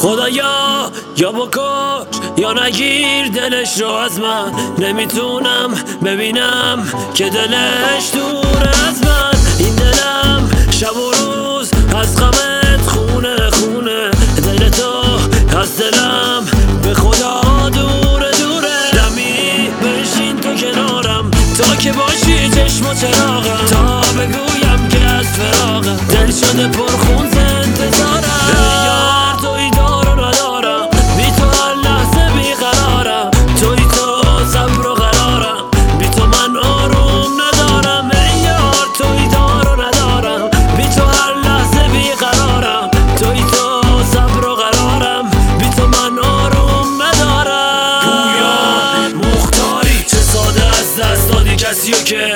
خدایا یا بکش یا نگیر دلش رو از من، نمیتونم ببینم که دلش دور از من. این دلم شب و روز از غمت خونه خونه، دل تو از دلم به خدا دوره دوره. دمی بشین تو کنارم تا که باشی چشم و چراغم، تا بگویم که از فراغم دل شده پرخون انتظارم. یار توی دار و ندارم، بی تو هر لحظه بیقرارم، توی تو صبر و قرارم، بی تو من آروم ندارم. ای یار توی دار و ندارم، بی تو هر لحظه بیقرارم، توی تو صبر و قرارم، بی تو من آروم ندارم. پویا مختاری چه ساده از دست دادی کسیو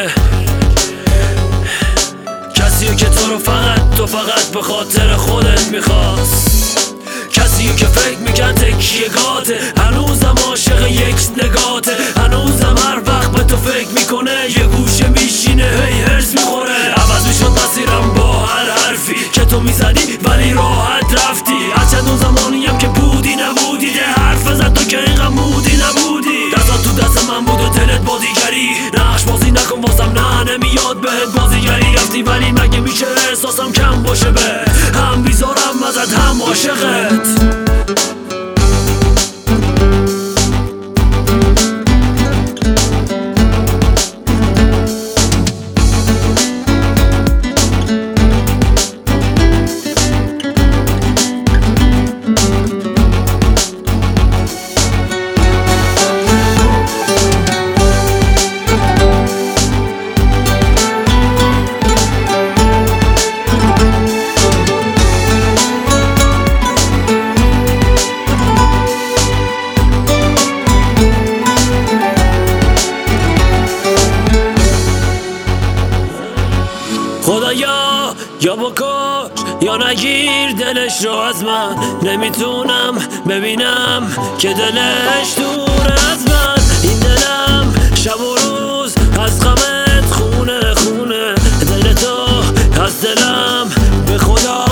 که تو رو فقط به خاطر خودت میخواست، کسیو که فکر میکرد تکیه گاته، هنوزم عاشق یک نگاته، هنوزم هر وقت به تو فکر میکنه یه گوشه میشینه هی هرس میخوره. عوض میشد مسیرم با هر حرفی که تو میزدی ولی راحت رفتی، از چندون زمانیم که بودی نبودی، ده حرف زد تو که اینقدر مودی نبودی. دستات تو دست من بود و دلت با دیگری، نقش بازی نکن واسم، نه نمیاد بهت بازیگری. رفتی ولی مگه میشه احساسم کم باشه، به هم بیزارم ازت هم عاشقت. خدایا یا بکش یا نگیر دلش رو از من، نمیتونم ببینم که دلش دور از من. این دلم شب و روز از غمت خونه خونه، دل تو از دلم به خدا